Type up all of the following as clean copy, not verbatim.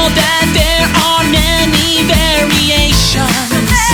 know that there are many variations.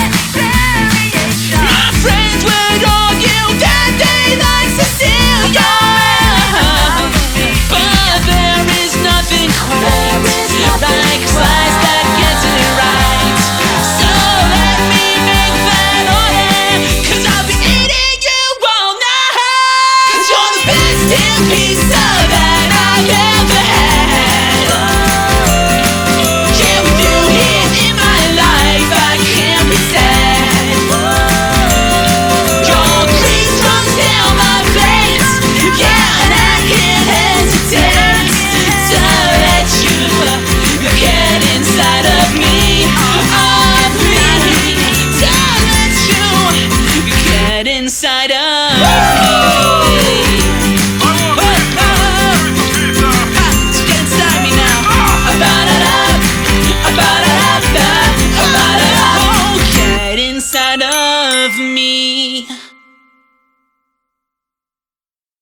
My friends would argue that they like Sicilian, but there is nothing quite like slice that gets it right. So let me make that order, 'cause I'll be eating you all night. 'Cause you're the best damn pizza that I've ever had. Yeah, with you here in my life, I can't be sad. Your grease runs down my face, yeah, and I can't hesitate to let you get inside of me, to let you get inside of